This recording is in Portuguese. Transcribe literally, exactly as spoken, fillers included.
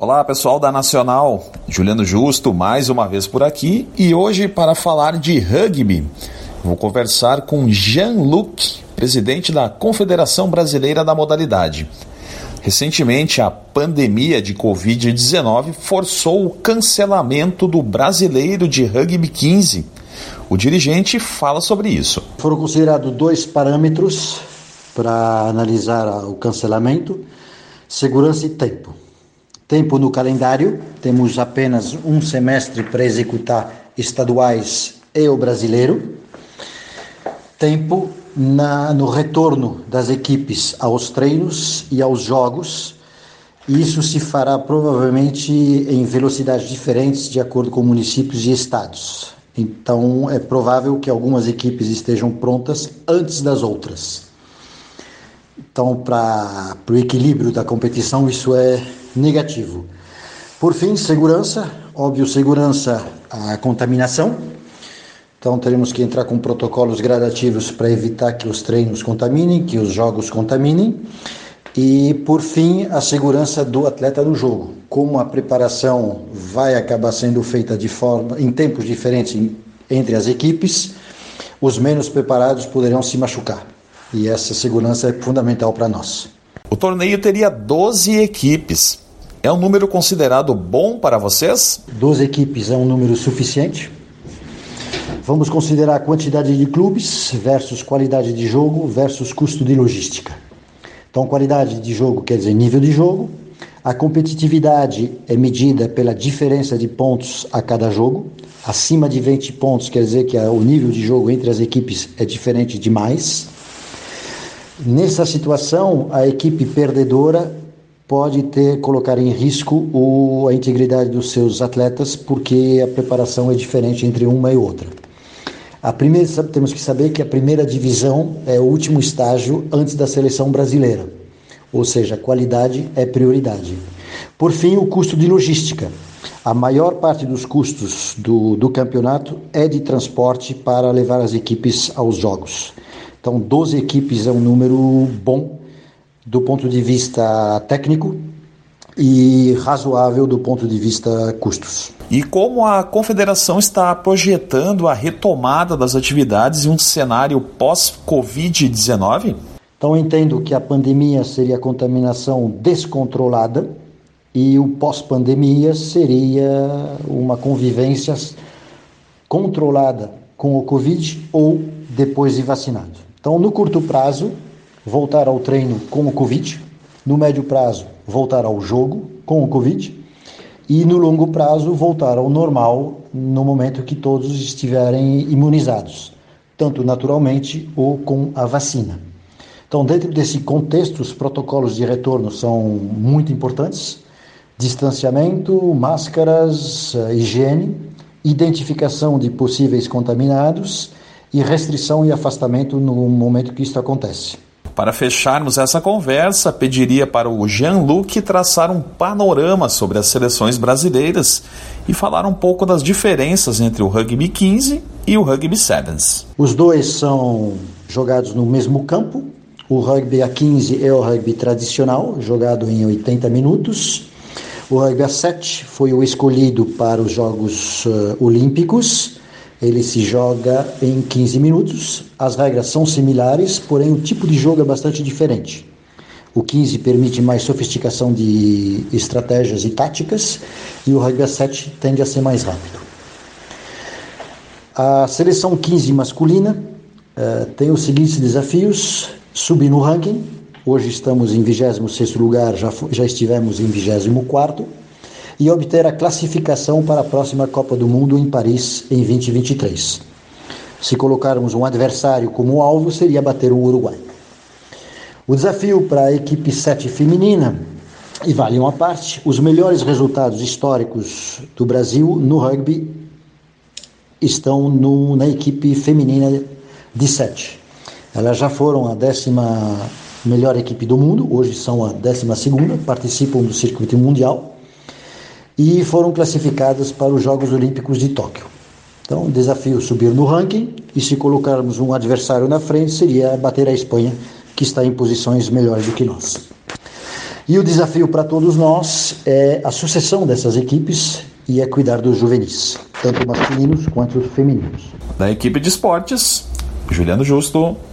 Olá pessoal da Nacional, Juliano Justo mais uma vez por aqui e hoje para falar de rugby vou conversar com Jean-Luc, presidente da Confederação Brasileira da modalidade. Recentemente a pandemia de covid dezenove forçou o cancelamento do Brasileiro de Rugby quinze. O dirigente fala sobre isso. Foram considerados dois parâmetros para analisar o cancelamento: segurança e tempo. Tempo no calendário, temos apenas um semestre para executar estaduais e o brasileiro. Tempo na, no retorno das equipes aos treinos e aos jogos. Isso se fará provavelmente em velocidades diferentes de acordo com municípios e estados. Então é provável que algumas equipes estejam prontas antes das outras. Então, para o equilíbrio da competição, isso é negativo. Por fim, segurança. Óbvio, segurança, a contaminação. Então, teremos que entrar com protocolos gradativos para evitar que os treinos contaminem, que os jogos contaminem. E, por fim, a segurança do atleta no jogo. Como a preparação vai acabar sendo feita de forma, em tempos diferentes entre as equipes, os menos preparados poderão se machucar. E essa segurança é fundamental para nós. O torneio teria doze equipes. É um número considerado bom para vocês? doze equipes é um número suficiente. Vamos considerar a quantidade de clubes versus qualidade de jogo versus custo de logística. Então, qualidade de jogo quer dizer nível de jogo. A competitividade é medida pela diferença de pontos a cada jogo. Acima de vinte pontos quer dizer que o nível de jogo entre as equipes é diferente demais. Nessa situação, a equipe perdedora pode ter, colocar em risco o, a integridade dos seus atletas, porque a preparação é diferente entre uma e outra. A primeira, temos que saber que a primeira divisão é o último estágio antes da seleção brasileira, ou seja, a qualidade é prioridade. Por fim, o custo de logística. A maior parte dos custos do, do campeonato é de transporte para levar as equipes aos jogos. Então, doze equipes é um número bom do ponto de vista técnico e razoável do ponto de vista custos. E como a Confederação está projetando a retomada das atividades em um cenário pós-covid dezenove? Então, eu entendo que a pandemia seria a contaminação descontrolada e o pós-pandemia seria uma convivência controlada com o Covid ou depois de vacinado. Então, no curto prazo, voltar ao treino com o Covid. No médio prazo, voltar ao jogo com o Covid. E no longo prazo, voltar ao normal no momento que todos estiverem imunizados, tanto naturalmente ou com a vacina. Então, dentro desse contexto, os protocolos de retorno são muito importantes. Distanciamento, máscaras, higiene, identificação de possíveis contaminados e restrição e afastamento no momento que isso acontece. Para fecharmos essa conversa, pediria para o Jean-Luc traçar um panorama sobre as seleções brasileiras e falar um pouco das diferenças entre o Rugby quinze e o Rugby Sevens. Os dois são jogados no mesmo campo. O Rugby a quinze é o rugby tradicional, jogado em oitenta minutos. O Rugby a sete foi o escolhido para os Jogos uh, Olímpicos. Ele se joga em quinze minutos. As regras são similares, porém o tipo de jogo é bastante diferente. O quinze permite mais sofisticação de estratégias e táticas e o Rugby a sete tende a ser mais rápido. A seleção quinze masculina uh, tem os seguintes desafios: subir no ranking. Hoje estamos em vigésimo sexto lugar, já, já estivemos em vigésimo quarto. E obter a classificação para a próxima Copa do Mundo em Paris em vinte e vinte e três. Se colocarmos um adversário como alvo, seria bater o Uruguai. O desafio para a equipe sete feminina, e vale uma parte, os melhores resultados históricos do Brasil no rugby estão no, na equipe feminina de sete. Elas já foram a décima melhor equipe do mundo, hoje são a décima segunda, participam do circuito mundial e foram classificadas para os Jogos Olímpicos de Tóquio. Então, o desafio é subir no ranking e se colocarmos um adversário na frente seria bater a Espanha, que está em posições melhores do que nós. E o desafio para todos nós é a sucessão dessas equipes e é cuidar dos juvenis, tanto masculinos quanto femininos. Da equipe de esportes, Juliano Justo.